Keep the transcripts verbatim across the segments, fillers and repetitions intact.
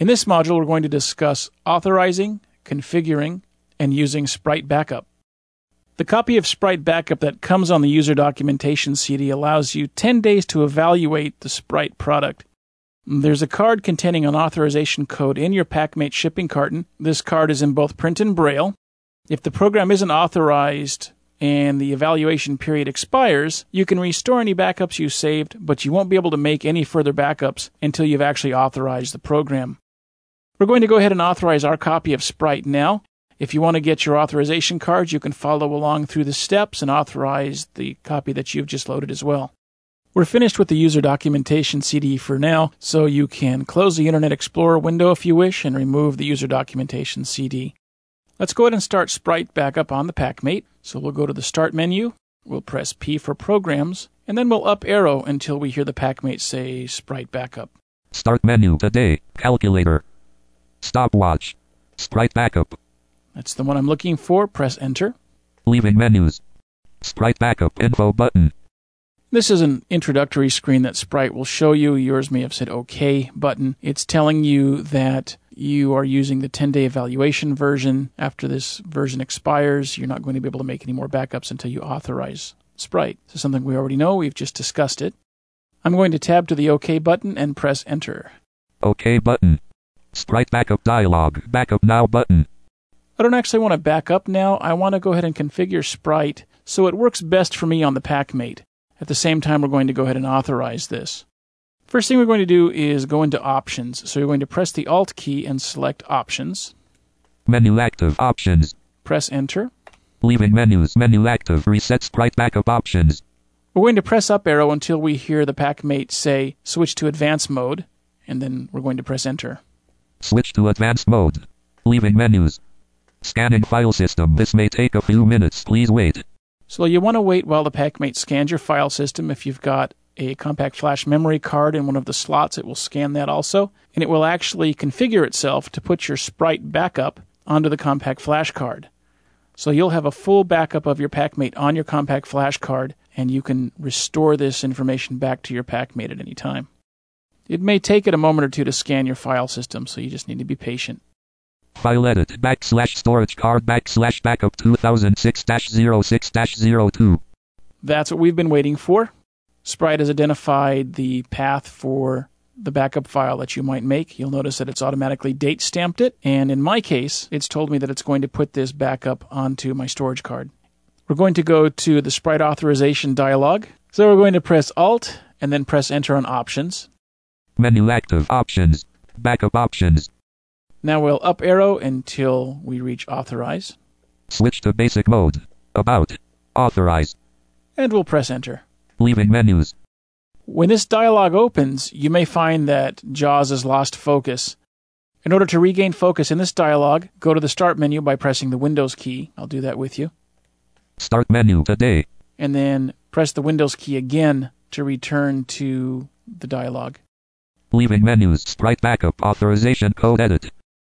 In this module, we're going to discuss authorizing, configuring, and using Sprite Backup. The copy of Sprite Backup that comes on the user documentation C D allows you ten days to evaluate the Sprite product. There's a card containing an authorization code in your PackMate shipping carton. This card is in both print and braille. If the program isn't authorized and the evaluation period expires, you can restore any backups you saved, but you won't be able to make any further backups until you've actually authorized the program. We're going to go ahead and authorize our copy of Sprite now. If you want to get your authorization cards, you can follow along through the steps and authorize the copy that you've just loaded as well. We're finished with the user documentation C D for now, so you can close the Internet Explorer window if you wish and remove the user documentation C D. Let's go ahead and start Sprite Backup on the PackMate. So we'll go to the Start menu, we'll press P for Programs, and then we'll up arrow until we hear the PackMate say Sprite Backup. Start menu today, calculator, stopwatch, Sprite Backup. That's the one I'm looking for. Press Enter. Leaving menus, Sprite Backup info button. This is an introductory screen that Sprite will show you. Yours may have said OK button. It's telling you that you are using the ten-day evaluation version. After this version expires, you're not going to be able to make any more backups until you authorize Sprite. This is something we already know. We've just discussed it. I'm going to tab to the OK button and press Enter. OK button. Sprite Backup dialog. Backup now button. I don't actually want to back up now. I want to go ahead and configure Sprite so it works best for me on the PackMate. At the same time, we're going to go ahead and authorize this. First thing we're going to do is go into Options. So you're going to press the Alt key and select Options. Menu active options. Press Enter. Leaving menus. Menu active. Reset Sprite Backup options. We're going to press up arrow until we hear the PackMate say Switch to Advanced Mode, and then we're going to press Enter. Switch to Advanced Mode. Leaving menus. Scanning file system. This may take a few minutes. Please wait. So you want to wait while the PackMate scans your file system. If you've got a compact flash memory card in one of the slots, it will scan that also, and it will actually configure itself to put your Sprite Backup onto the compact flash card. So you'll have a full backup of your PackMate on your compact flash card, and you can restore this information back to your PackMate at any time. It may take it a moment or two to scan your file system, so you just need to be patient. File edit backslash storage card backslash backup two thousand six dash zero six dash zero two. That's what we've been waiting for. Sprite has identified the path for the backup file that you might make. You'll notice that it's automatically date stamped it, and in my case, it's told me that it's going to put this backup onto my storage card. We're going to go to the Sprite authorization dialog. So we're going to press Alt and then press Enter on Options. Menu active options. Backup options. Now we'll up arrow until we reach Authorize. Switch to basic mode. About. Authorize. And we'll press Enter. Leaving menus. When this dialog opens, you may find that JAWS has lost focus. In order to regain focus in this dialog, go to the Start menu by pressing the Windows key. I'll do that with you. Start menu today. And then press the Windows key again to return to the dialog. Leaving menus. Sprite Backup authorization code edit.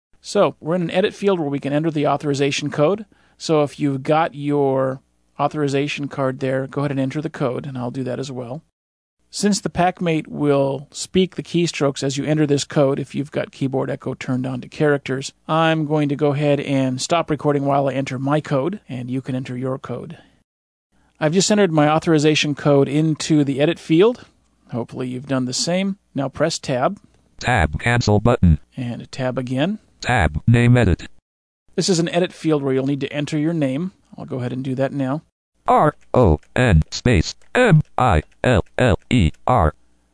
So we're in an edit field where we can enter the authorization code. So if you've got your authorization card there, go ahead and enter the code, and I'll do that as well. Since the PackMate will speak the keystrokes as you enter this code, if you've got keyboard echo turned on to characters, I'm going to go ahead and stop recording while I enter my code, and you can enter your code. I've just entered my authorization code into the edit field. Hopefully you've done the same. Now press Tab. Tab cancel button. And Tab again. Tab name edit. This is an edit field where you'll need to enter your name. I'll go ahead and do that now. R O N space M I L L E R.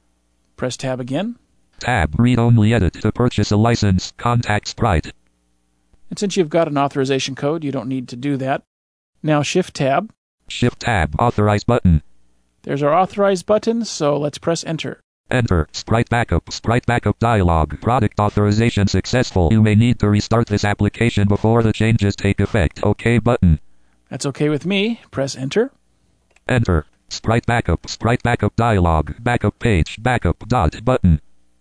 Press Tab again. Tab read-only edit to purchase a license. Contact Sprite. And since you've got an authorization code, you don't need to do that. Now Shift Tab. Shift Tab authorize button. There's our authorize button, so let's press Enter. Enter. Sprite Backup. Sprite Backup dialog. Product authorization successful. You may need to restart this application before the changes take effect. OK button. That's okay with me. Press Enter. Enter. Sprite Backup. Sprite Backup dialog. Backup page. Backup dot button.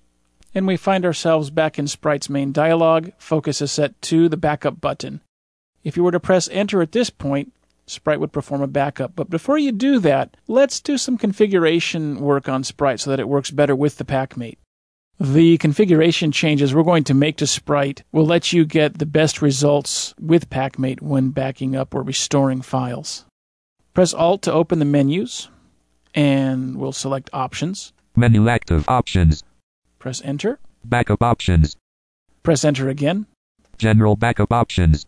And we find ourselves back in Sprite's main dialog. Focus is set to the backup button. If you were to press Enter at this point, Sprite would perform a backup. But before you do that, let's do some configuration work on Sprite so that it works better with the PackMate. The configuration changes we're going to make to Sprite will let you get the best results with PackMate when backing up or restoring files. Press Alt to open the menus, and we'll select Options. Menu active options. Press Enter. Backup options. Press Enter again. General backup options.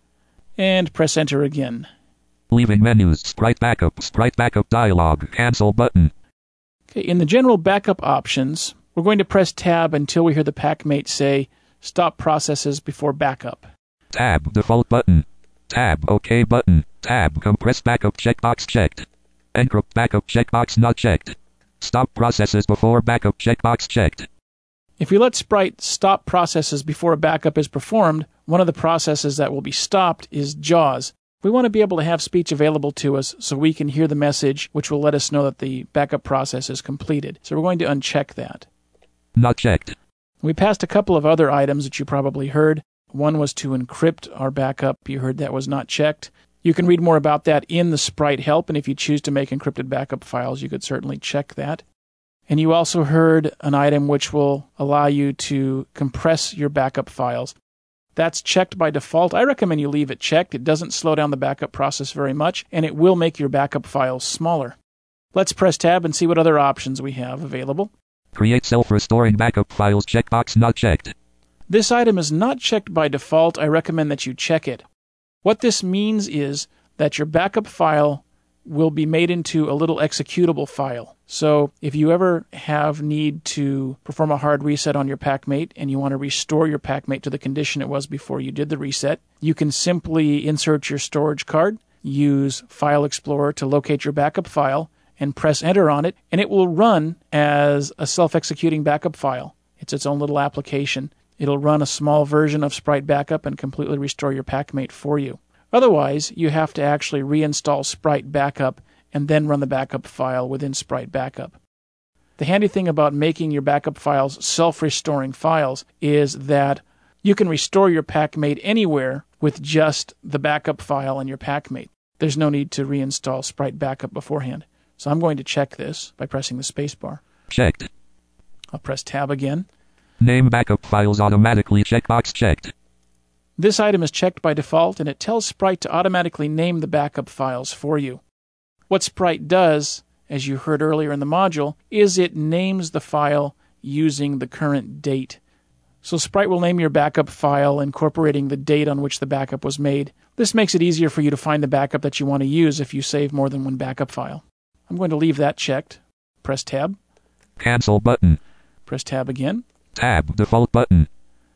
And press Enter again. Leaving menus. Sprite backup. Sprite backup dialog. Cancel button. Okay, in the General Backup options, we're going to press Tab until we hear the PackMate say, Stop processes before backup. Tab default button. Tab OK button. Tab compress backup checkbox checked. Encrypt backup checkbox not checked. Stop processes before backup checkbox checked. If we let Sprite stop processes before a backup is performed, one of the processes that will be stopped is JAWS. We want to be able to have speech available to us so we can hear the message, which will let us know that the backup process is completed. So we're going to uncheck that. Not checked. We passed a couple of other items that you probably heard. One was to encrypt our backup. You heard that was not checked. You can read more about that in the Sprite help, and if you choose to make encrypted backup files, you could certainly check that. And you also heard an item which will allow you to compress your backup files. That's checked by default. I recommend you leave it checked. It doesn't slow down the backup process very much, and it will make your backup files smaller. Let's press Tab and see what other options we have available. Create self-restoring backup files checkbox not checked. This item is not checked by default. I recommend that you check it. What this means is that your backup file will be made into a little executable file. So if you ever have need to perform a hard reset on your PackMate and you want to restore your PackMate to the condition it was before you did the reset, you can simply insert your storage card, use File Explorer to locate your backup file, and press Enter on it, and it will run as a self-executing backup file. It's its own little application. It'll run a small version of Sprite Backup and completely restore your PackMate for you. Otherwise, you have to actually reinstall Sprite Backup and then run the backup file within Sprite Backup. The handy thing about making your backup files self-restoring files is that you can restore your PackMate anywhere with just the backup file and your PackMate. There's no need to reinstall Sprite Backup beforehand. So I'm going to check this by pressing the spacebar. Checked. I'll press Tab again. Name backup files automatically checkbox checked. This item is checked by default, and it tells Sprite to automatically name the backup files for you. What Sprite does, as you heard earlier in the module, is it names the file using the current date. So Sprite will name your backup file incorporating the date on which the backup was made. This makes it easier for you to find the backup that you want to use if you save more than one backup file. I'm going to leave that checked. Press Tab. Cancel button. Press Tab again. Tab default button.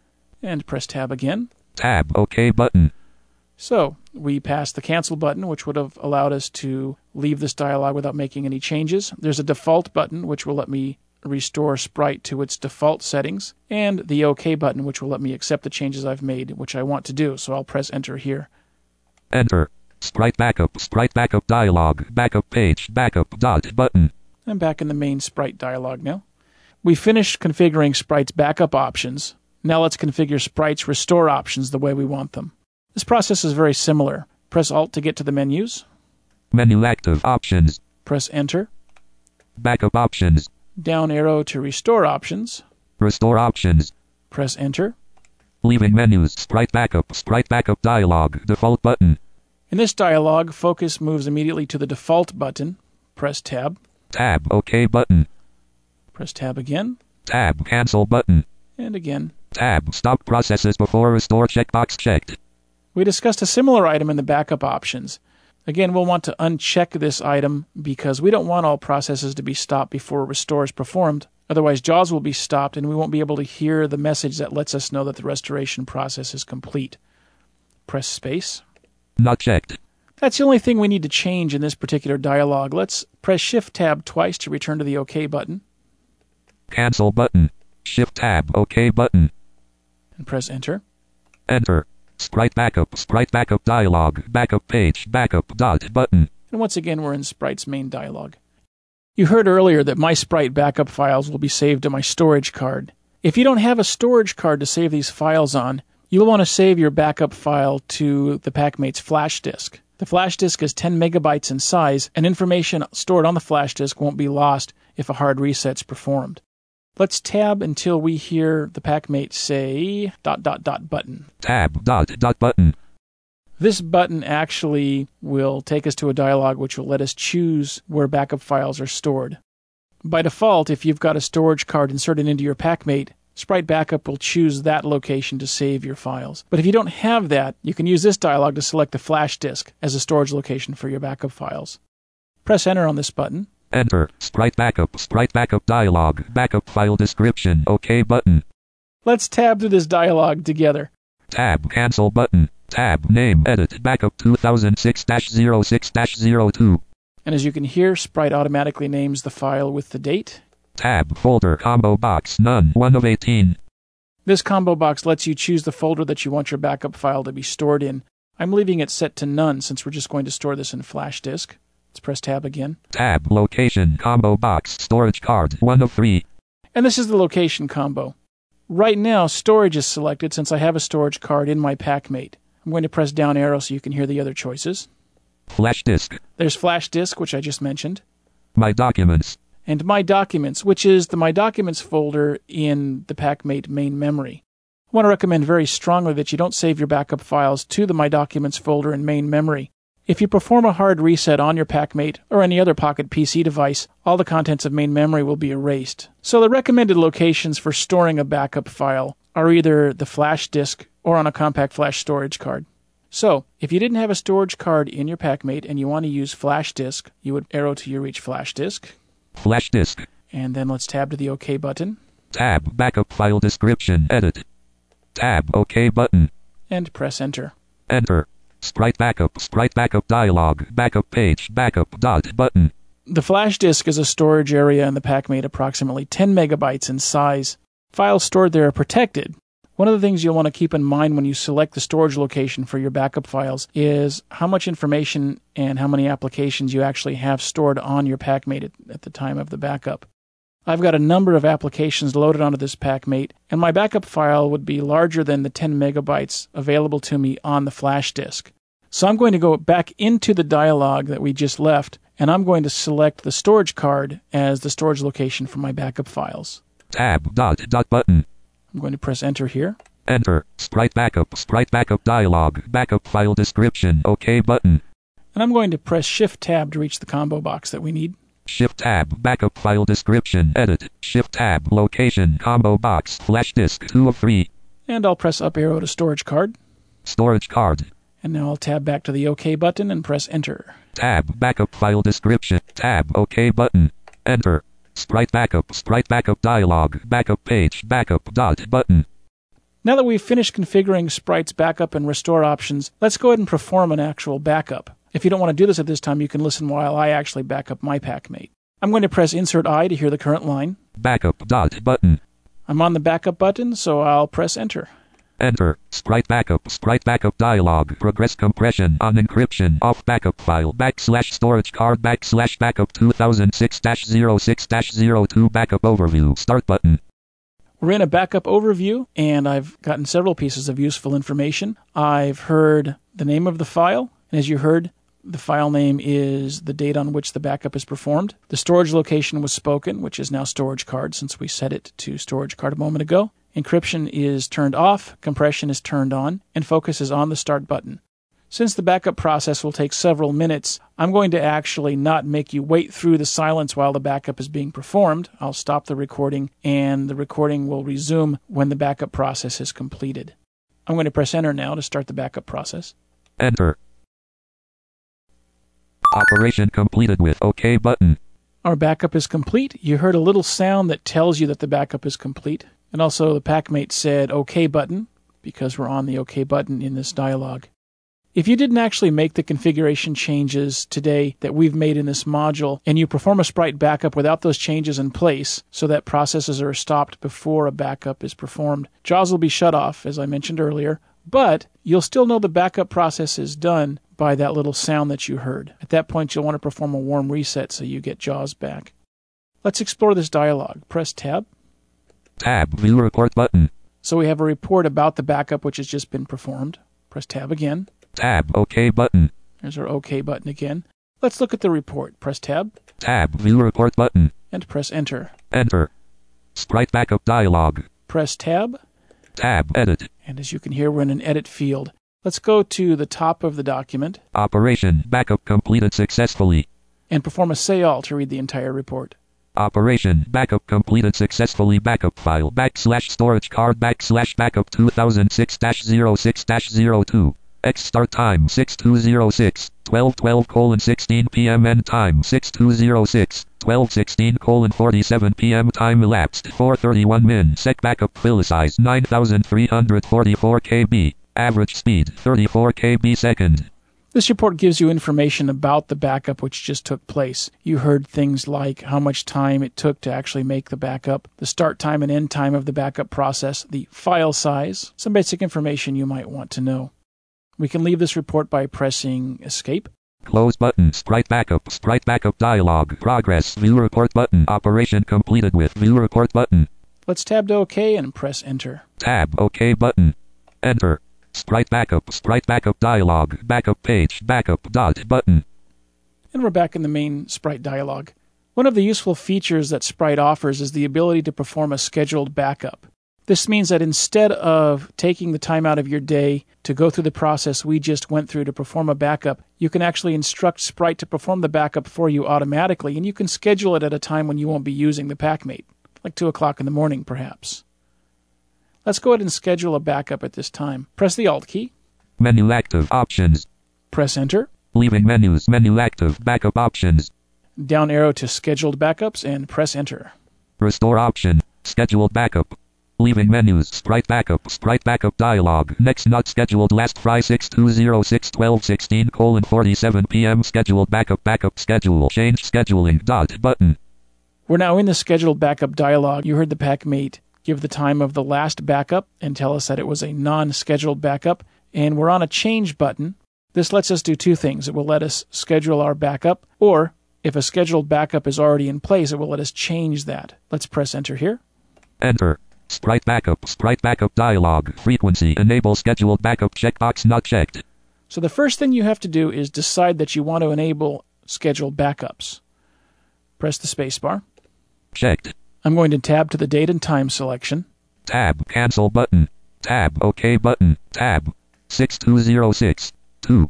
And press Tab again. Tab OK button. So, we passed the Cancel button, which would have allowed us to leave this dialog without making any changes. There's a Default button, which will let me restore Sprite to its default settings, and the OK button, which will let me accept the changes I've made, which I want to do. So I'll press Enter here. Enter. Sprite Backup. Sprite Backup dialog. Backup page. Backup dot button. I'm back in the main Sprite dialog now. We finished configuring Sprite's backup options. Now let's configure Sprite's restore options the way we want them. This process is very similar. Press Alt to get to the menus. Menu active options. Press Enter. Backup options. Down arrow to restore options. Restore options. Press Enter. Leaving menus. Sprite Backup. Sprite Backup dialog. Default button. In this dialog, focus moves immediately to the default button. Press Tab. Tab OK button. Press Tab again. Tab Cancel button. And again. Tab Stop processes before restore checkbox checked. We discussed a similar item in the backup options. Again, we'll want to uncheck this item because we don't want all processes to be stopped before restore is performed. Otherwise, JAWS will be stopped and we won't be able to hear the message that lets us know that the restoration process is complete. Press space. Not checked. That's the only thing we need to change in this particular dialog. Let's press Shift-Tab twice to return to the OK button. Cancel button. Shift-Tab OK button. And press Enter. Enter. Sprite Backup. Sprite Backup dialog. Backup page. Backup dot button. And once again, we're in Sprite's main dialog. You heard earlier that my Sprite backup files will be saved to my storage card. If you don't have a storage card to save these files on, you'll want to save your backup file to the PackMate's flash disk. The flash disk is ten megabytes in size, and information stored on the flash disk won't be lost if a hard reset's performed. Let's tab until we hear the PackMate say dot dot dot button. Tab dot dot button. This button actually will take us to a dialog which will let us choose where backup files are stored. By default, if you've got a storage card inserted into your PackMate, Sprite Backup will choose that location to save your files. But if you don't have that, you can use this dialog to select the flash disk as a storage location for your backup files. Press Enter on this button. Enter. Sprite Backup. Sprite Backup dialog. Backup file description. OK button. Let's tab through this dialog together. Tab. Cancel button. Tab. Name. Edit. Backup two thousand six dash zero six dash zero two. And as you can hear, Sprite automatically names the file with the date. Tab. Folder. Combo box. None. one of eighteen. This combo box lets you choose the folder that you want your backup file to be stored in. I'm leaving it set to none since we're just going to store this in flash disk. Let's press Tab again. Tab. Location. Combo box. Storage card. one of three. And this is the location combo. Right now, storage is selected since I have a storage card in my PackMate. I'm going to press down arrow so you can hear the other choices. Flash disk. There's flash disk, which I just mentioned. My documents. And My Documents, which is the My Documents folder in the PackMate main memory. I want to recommend very strongly that you don't save your backup files to the My Documents folder in main memory. If you perform a hard reset on your PackMate or any other Pocket P C device, all the contents of main memory will be erased. So the recommended locations for storing a backup file are either the flash disk or on a compact flash storage card. So, if you didn't have a storage card in your PackMate and you want to use flash disk, you would arrow to your reach flash disk. Flash disk. And then let's tab to the OK button. Tab. Backup file description. Edit. Tab. OK button. And press Enter. Enter. Sprite Backup. Sprite Backup dialog. Backup page. Backup dot button. The flash disk is a storage area in the PackMate approximately ten megabytes in size. Files stored there are protected. One of the things you'll want to keep in mind when you select the storage location for your backup files is how much information and how many applications you actually have stored on your PackMate at, at the time of the backup. I've got a number of applications loaded onto this PackMate, and my backup file would be larger than the ten megabytes available to me on the flash disk. So I'm going to go back into the dialog that we just left, and I'm going to select the storage card as the storage location for my backup files. Tab. Dot. Dot button. I'm going to press Enter here. Enter. Sprite Backup. Sprite Backup dialog. Backup file description. OK button. And I'm going to press Shift Tab to reach the combo box that we need. Shift Tab. Backup file description. Edit. Shift Tab. Location. Combo box. Flash disk. two of three. And I'll press up arrow to storage card. Storage card. And now I'll tab back to the OK button and press Enter. Tab. Backup file description. Tab. OK button. Enter. Sprite Backup. Sprite Backup dialog. Backup page. Backup dot button. Now that we've finished configuring Sprite's backup and restore options, let's go ahead and perform an actual backup. If you don't want to do this at this time, you can listen while I actually back up my PackMate. I'm going to press Insert I to hear the current line. Backup dot button. I'm on the backup button, so I'll press Enter. Enter. Sprite Backup. Sprite Backup dialog. Progress compression on encryption. Off backup file. Backslash storage card. Backslash backup two thousand six dash zero six dash zero two. Backup overview. Start button. We're in a backup overview, and I've gotten several pieces of useful information. I've heard the name of the file, and as you heard, the file name is the date on which the backup is performed. The storage location was spoken, which is now storage card since we set it to storage card a moment ago. Encryption is turned off, compression is turned on, and focus is on the Start button. Since the backup process will take several minutes, I'm going to actually not make you wait through the silence while the backup is being performed. I'll stop the recording, and the recording will resume when the backup process is completed. I'm going to press Enter now to start the backup process. Enter. Operation completed with OK button. Our backup is complete. You heard a little sound that tells you that the backup is complete. And also the PackMate said OK button, because we're on the OK button in this dialog. If you didn't actually make the configuration changes today that we've made in this module, and you perform a Sprite backup without those changes in place, so that processes are stopped before a backup is performed, JAWS will be shut off, as I mentioned earlier, but you'll still know the backup process is done by that little sound that you heard. At that point, you'll want to perform a warm reset so you get JAWS back. Let's explore this dialog. Press Tab. Tab. View report button. So we have a report about the backup which has just been performed. Press Tab again. Tab. OK button. There's our OK button again. Let's look at the report. Press Tab. Tab. View report button. And press Enter. Enter. Sprite backup dialog. Press Tab. Tab, edit. And as you can hear, we're in an edit field. Let's go to the top of the document. Operation backup completed successfully. And perform a say all to read the entire report. Operation backup completed successfully. Backup file backslash storage card backslash backup two thousand six dash zero six dash zero two. X start time six two zero six, twelve twelve colon sixteen p.m. End time six two zero six, twelve sixteen colon forty-seven p.m. Time elapsed four thirty-one min. Sec backup file size nine thousand three hundred forty-four kilobytes. Average speed thirty-four kilobits second. This report gives you information about the backup which just took place. You heard things like how much time it took to actually make the backup, the start time and end time of the backup process, the file size, some basic information you might want to know. We can leave this report by pressing Escape. Close button. Sprite backup. Sprite backup dialog. Progress. View report button. Operation completed with View report button. Let's tab to OK and press Enter. Tab OK button. Enter. Sprite backup. Sprite backup dialog. Backup page. Backup dot button. And we're back in the main Sprite dialog. One of the useful features that Sprite offers is the ability to perform a scheduled backup. This means that instead of taking the time out of your day to go through the process we just went through to perform a backup, you can actually instruct Sprite to perform the backup for you automatically, and you can schedule it at a time when you won't be using the PackMate, like two o'clock in the morning perhaps. Let's go ahead and schedule a backup at this time. Press the Alt key. Menu active. Options. Press Enter. Leaving menus. Menu active. Backup options. Down arrow to Scheduled Backups and press Enter. Restore option. Scheduled backup. Leaving menus. Sprite backup. Sprite backup dialog. Next not scheduled. Last Friday six two zero six, twelve sixteen colon forty-seven p.m. Scheduled backup. Backup schedule. Change scheduling. Dot button. We're now in the Scheduled Backup dialog. You heard the PackMate give the time of the last backup and tell us that it was a non-scheduled backup. And we're on a Change button. This lets us do two things. It will let us schedule our backup, or if a scheduled backup is already in place, it will let us change that. Let's press Enter here. Enter. Sprite backup. Sprite backup dialog. Frequency. Enable scheduled backup checkbox not checked. So the first thing you have to do is decide that you want to enable scheduled backups. Press the spacebar. Checked. I'm going to tab to the date and time selection. Tab. Cancel button. Tab. OK button. Tab. six two zero six, two.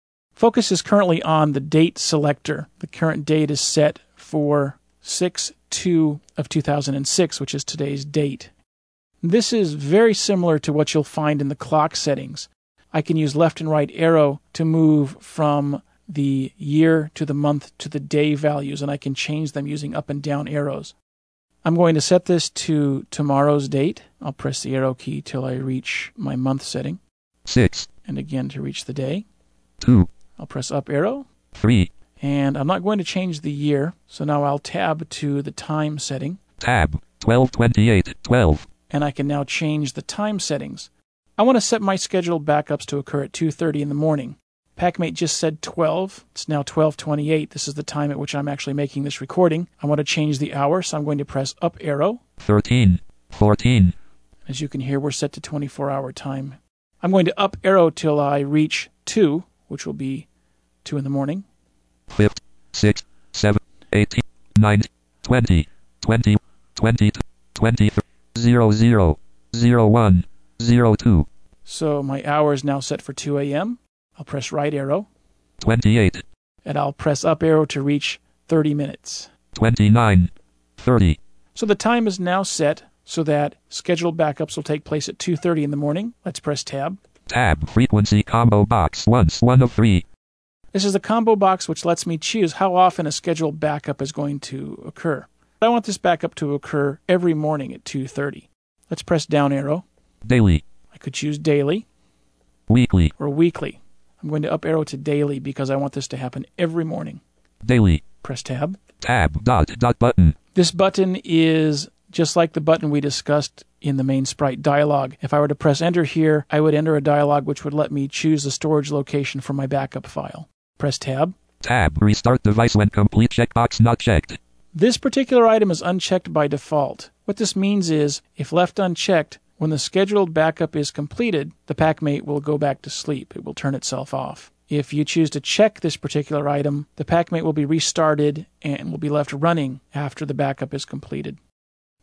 Focus is currently on the date selector. The current date is set for six two of two thousand six, which is today's date. This is very similar to what you'll find in the clock settings. I can use left and right arrow to move from the year to the month to the day values, and I can change them using up and down arrows. I'm going to set this to tomorrow's date. I'll press the arrow key till I reach my month setting. Six. And again to reach the day. Two. I'll press up arrow. Three. And I'm not going to change the year, so now I'll tab to the time setting. Tab. twelve twenty-eight, twelve. And I can now change the time settings. I want to set my scheduled backups to occur at two thirty in the morning. PackMate just said twelve. It's now twelve twenty-eight. This is the time at which I'm actually making this recording. I want to change the hour, so I'm going to press up arrow. thirteen. fourteen. As you can hear, we're set to twenty-four hour time. I'm going to up arrow till I reach two, which will be two in the morning. Fifth, six, seven, eighteen, nine, twenty, twenty, twenty-two, twenty-three, zero, zero, zero, one, zero, two. So my hour is now set for two a.m. I'll press right arrow. twenty-eight. And I'll press up arrow to reach thirty minutes. twenty-nine, thirty. So the time is now set so that scheduled backups will take place at two thirty in the morning. Let's press tab. Tab. Frequency combo box. Once. One of three. This is a combo box which lets me choose how often a scheduled backup is going to occur. I want this backup to occur every morning at two thirty. Let's press down arrow. Daily. I could choose daily. Weekly. Or weekly. I'm going to up arrow to daily because I want this to happen every morning. Daily. Press tab. Tab. Dot. Dot button. This button is just like the button we discussed in the main Sprite dialog. If I were to press enter here, I would enter a dialog which would let me choose the storage location for my backup file. Press tab. Tab. Restart device when complete. Checkbox not checked. This particular item is unchecked by default. What this means is, if left unchecked, when the scheduled backup is completed, the PackMate will go back to sleep. It will turn itself off. If you choose to check this particular item, the PackMate will be restarted and will be left running after the backup is completed.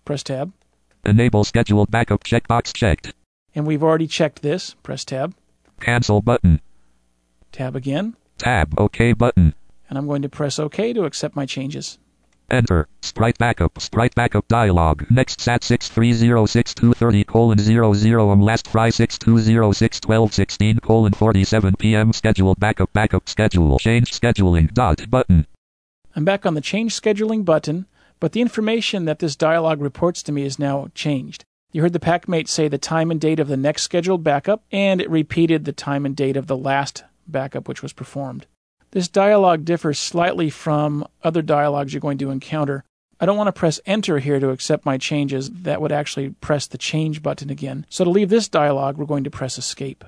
Press Tab. Enable scheduled backup checkbox checked. And we've already checked this. Press Tab. Cancel button. Tab again. Tab OK button. And I'm going to press OK to accept my changes. Enter. Sprite backup. Sprite backup dialog. Next sat six three zero six two thirty colon zero zero um last fry six two zero six twelve sixteen colon forty-seven p.m. Scheduled backup. Backup schedule. Change scheduling. Dot button. I'm back on the Change Scheduling button, but the information that this dialog reports to me is now changed. You heard the PackMate say the time and date of the next scheduled backup, and it repeated the time and date of the last backup which was performed. This dialog differs slightly from other dialogs you're going to encounter. I don't want to press Enter here to accept my changes. That would actually press the Change button again. So to leave this dialog, we're going to press Escape.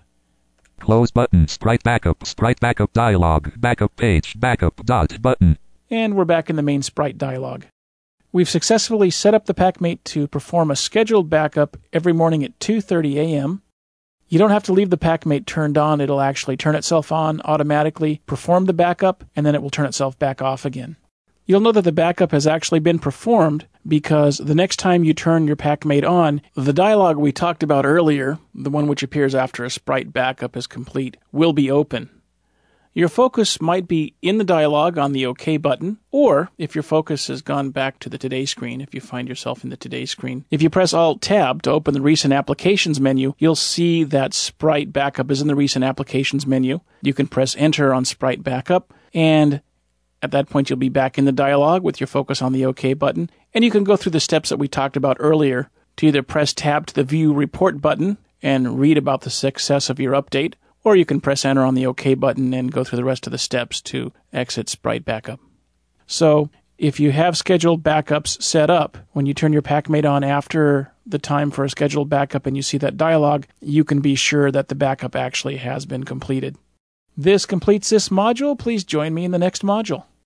Close button. Sprite backup. Sprite backup dialog. Backup page. Backup dot button. And we're back in the main Sprite dialog. We've successfully set up the PackMate to perform a scheduled backup every morning at two thirty a.m. You don't have to leave the PackMate turned on. It'll actually turn itself on automatically, perform the backup, and then it will turn itself back off again. You'll know that the backup has actually been performed because the next time you turn your PackMate on, the dialog we talked about earlier, the one which appears after a Sprite backup is complete, will be open. Your focus might be in the dialog on the OK button, or if your focus has gone back to the Today screen, if you find yourself in the Today screen, if you press Alt-Tab to open the Recent Applications menu, you'll see that Sprite Backup is in the Recent Applications menu. You can press Enter on Sprite Backup, and at that point you'll be back in the dialog with your focus on the OK button, and you can go through the steps that we talked about earlier to either press Tab to the View Report button and read about the success of your update, or you can press Enter on the OK button and go through the rest of the steps to exit Sprite Backup. So, if you have scheduled backups set up, when you turn your PackMate on after the time for a scheduled backup and you see that dialog, you can be sure that the backup actually has been completed. This completes this module. Please join me in the next module.